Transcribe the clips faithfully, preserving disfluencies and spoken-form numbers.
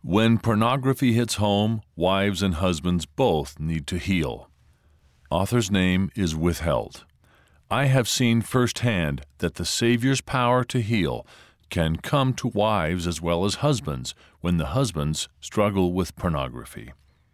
When pornography hits home, wives and husbands both need to heal. Author's name is withheld. I have seen firsthand that the Savior's power to heal can come to wives as well as husbands when the husbands struggle with pornography.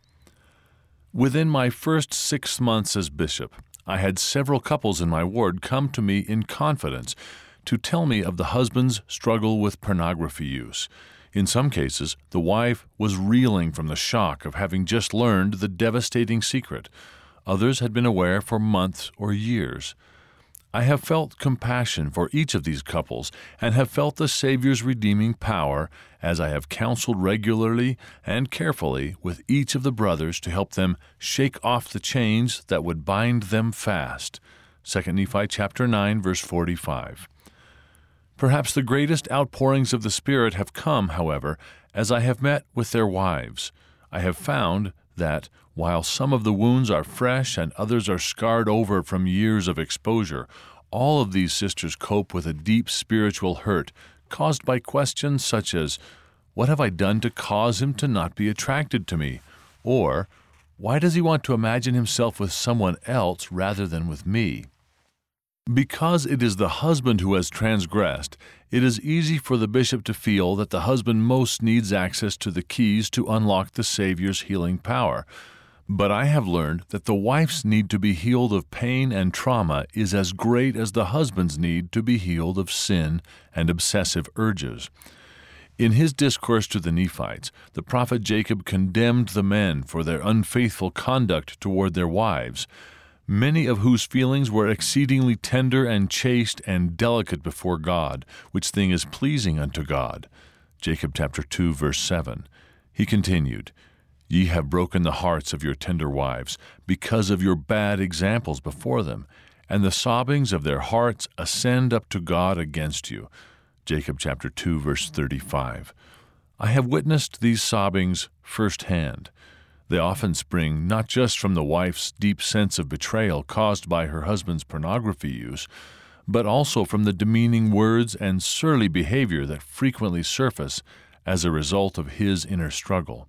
Within my first six months as bishop, I had several couples in my ward come to me in confidence to tell me of the husband's struggle with pornography use. In some cases, the wife was reeling from the shock of having just learned the devastating secret. Others had been aware for months or years. I have felt compassion for each of these couples and have felt the Savior's redeeming power as I have counseled regularly and carefully with each of the brothers to help them shake off the chains that would bind them fast. Second Nephi chapter nine, verse forty-five. Perhaps the greatest outpourings of the Spirit have come, however, as I have met with their wives. I have found that, while some of the wounds are fresh and others are scarred over from years of exposure, all of these sisters cope with a deep spiritual hurt caused by questions such as, "What have I done to cause him to not be attracted to me?" Or, "Why does he want to imagine himself with someone else rather than with me?" Because it is the husband who has transgressed, it is easy for the bishop to feel that the husband most needs access to the keys to unlock the Savior's healing power. But I have learned that the wife's need to be healed of pain and trauma is as great as the husband's need to be healed of sin and obsessive urges. In his discourse to the Nephites, the prophet Jacob condemned the men for their unfaithful conduct toward their wives, many of whose feelings were exceedingly tender and chaste and delicate before God, which thing is pleasing unto God. Jacob chapter two, verse seven. He continued, "Ye have broken the hearts of your tender wives, because of your bad examples before them, and the sobbings of their hearts ascend up to God against you." Jacob chapter two, verse thirty-five. I have witnessed these sobbings firsthand. They often spring not just from the wife's deep sense of betrayal caused by her husband's pornography use, but also from the demeaning words and surly behavior that frequently surface as a result of his inner struggle.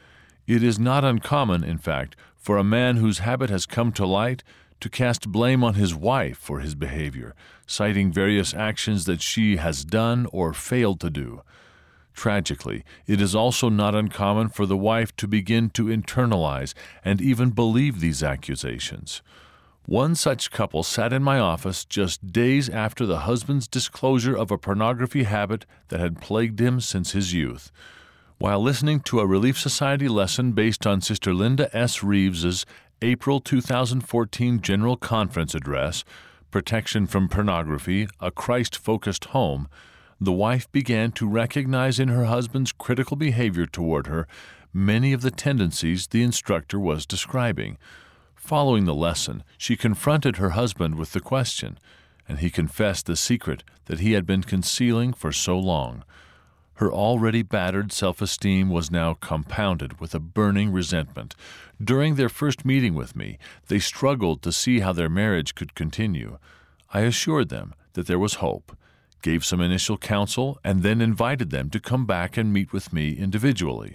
It is not uncommon, in fact, for a man whose habit has come to light to cast blame on his wife for his behavior, citing various actions that she has done or failed to do. Tragically, it is also not uncommon for the wife to begin to internalize and even believe these accusations. One such couple sat in my office just days after the husband's disclosure of a pornography habit that had plagued him since his youth. While listening to a Relief Society lesson based on Sister Linda S. Reeves's April two thousand fourteen General Conference address, Protection from Pornography, A Christ-Focused Home, the wife began to recognize in her husband's critical behavior toward her many of the tendencies the instructor was describing. Following the lesson, she confronted her husband with the question, and he confessed the secret that he had been concealing for so long. Her already battered self-esteem was now compounded with a burning resentment. During their first meeting with me, they struggled to see how their marriage could continue. I assured them that there was hope, gave some initial counsel, and then invited them to come back and meet with me individually.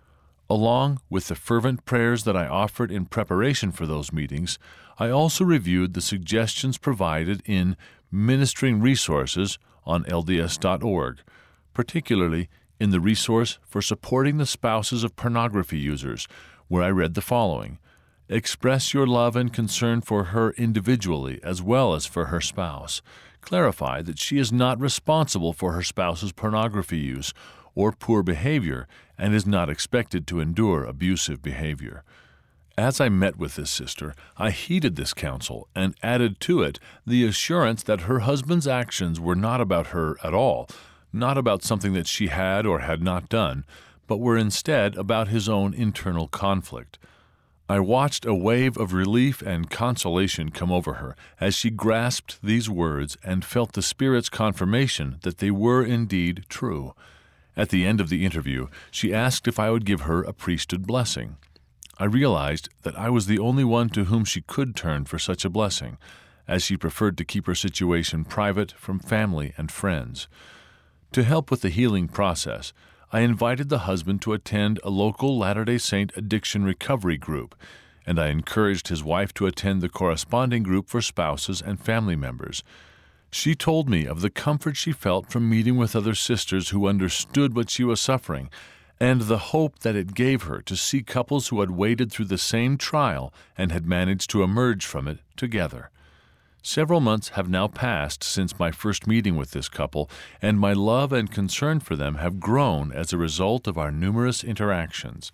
Along with the fervent prayers that I offered in preparation for those meetings, I also reviewed the suggestions provided in Ministering Resources on L D S dot org, particularly in the resource for supporting the spouses of pornography users, where I read the following: "Express your love and concern for her individually as well as for her spouse. Clarify that she is not responsible for her spouse's pornography use or poor behavior and is not expected to endure abusive behavior." As I met with this sister, I heeded this counsel and added to it the assurance that her husband's actions were not about her at all, not about something that she had or had not done, but were instead about his own internal conflict. I watched a wave of relief and consolation come over her as she grasped these words and felt the Spirit's confirmation that they were indeed true. At the end of the interview, she asked if I would give her a priesthood blessing. I realized that I was the only one to whom she could turn for such a blessing, as she preferred to keep her situation private from family and friends. To help with the healing process, I invited the husband to attend a local Latter-day Saint addiction recovery group, and I encouraged his wife to attend the corresponding group for spouses and family members. She told me of the comfort she felt from meeting with other sisters who understood what she was suffering, and the hope that it gave her to see couples who had waded through the same trial and had managed to emerge from it together. Several months have now passed since my first meeting with this couple, and my love and concern for them have grown as a result of our numerous interactions.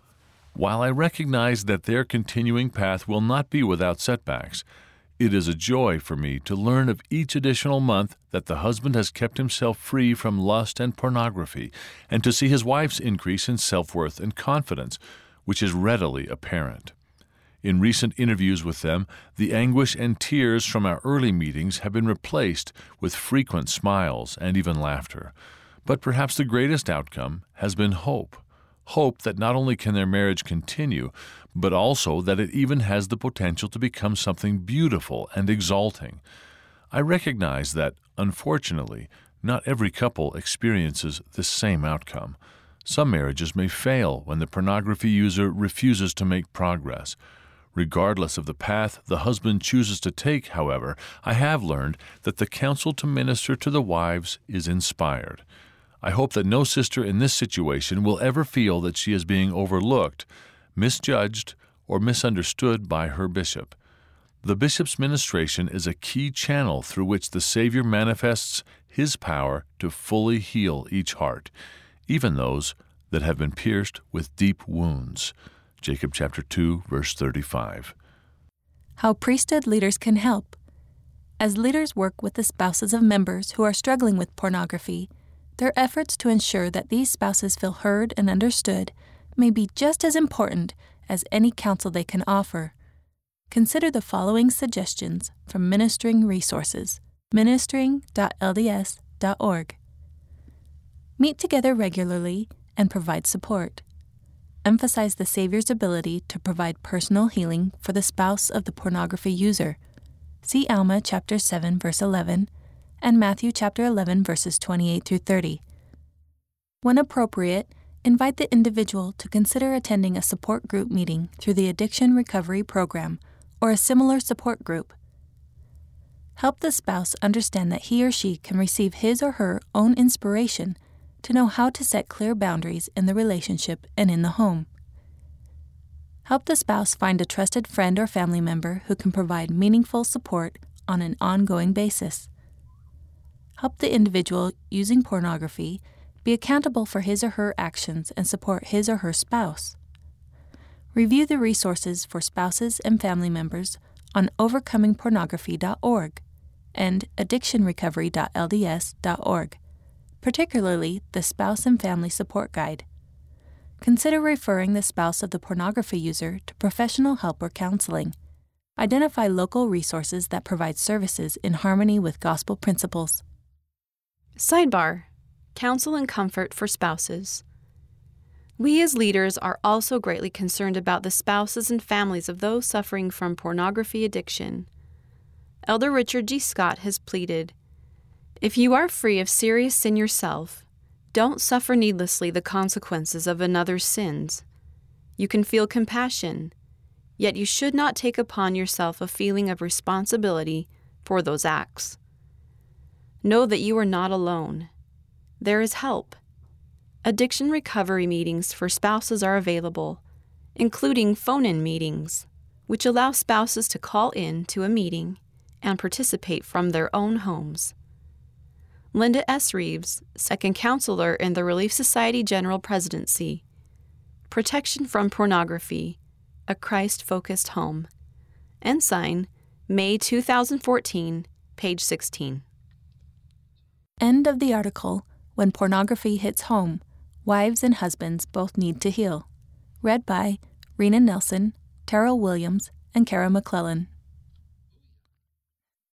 While I recognize that their continuing path will not be without setbacks, it is a joy for me to learn of each additional month that the husband has kept himself free from lust and pornography, and to see his wife's increase in self-worth and confidence, which is readily apparent. In recent interviews with them, the anguish and tears from our early meetings have been replaced with frequent smiles and even laughter. But perhaps the greatest outcome has been hope. Hope that not only can their marriage continue, but also that it even has the potential to become something beautiful and exalting. I recognize that, unfortunately, not every couple experiences this same outcome. Some marriages may fail when the pornography user refuses to make progress. Regardless of the path the husband chooses to take, however, I have learned that the counsel to minister to the wives is inspired. I hope that no sister in this situation will ever feel that she is being overlooked, misjudged, or misunderstood by her bishop. The bishop's ministration is a key channel through which the Savior manifests his power to fully heal each heart, even those that have been pierced with deep wounds. Jacob chapter two, verse thirty-five. How priesthood leaders can help. As leaders work with the spouses of members who are struggling with pornography, their efforts to ensure that these spouses feel heard and understood may be just as important as any counsel they can offer. Consider the following suggestions from Ministering Resources, ministering dot l d s dot org. Meet together regularly and provide support. Emphasize the Savior's ability to provide personal healing for the spouse of the pornography user. See Alma chapter seven, verse eleven, and Matthew chapter eleven, verses twenty-eight through thirty. When appropriate, invite the individual to consider attending a support group meeting through the Addiction Recovery Program or a similar support group. Help the spouse understand that he or she can receive his or her own inspiration to know how to set clear boundaries in the relationship and in the home. Help the spouse find a trusted friend or family member who can provide meaningful support on an ongoing basis. Help the individual using pornography be accountable for his or her actions and support his or her spouse. Review the resources for spouses and family members on overcoming pornography dot org and addiction recovery dot l d s dot org, particularly the Spouse and Family Support Guide. Consider referring the spouse of the pornography user to professional help or counseling. Identify local resources that provide services in harmony with gospel principles. Sidebar: Counsel and comfort for spouses. We as leaders are also greatly concerned about the spouses and families of those suffering from pornography addiction. Elder Richard G. Scott has pleaded, "If you are free of serious sin yourself, don't suffer needlessly the consequences of another's sins. You can feel compassion, yet you should not take upon yourself a feeling of responsibility for those acts. Know that you are not alone. There is help. Addiction recovery meetings for spouses are available, including phone-in meetings, which allow spouses to call in to a meeting and participate from their own homes. Linda S. Reeves, Second Counselor in the Relief Society General Presidency. Protection from Pornography, A Christ-Focused Home. Ensign, May two thousand fourteen, page sixteen. End of the article, When Pornography Hits Home, Wives and Husbands Both Need to Heal. Read by Rena Nelson, Terrell Williams, and Kara McClellan.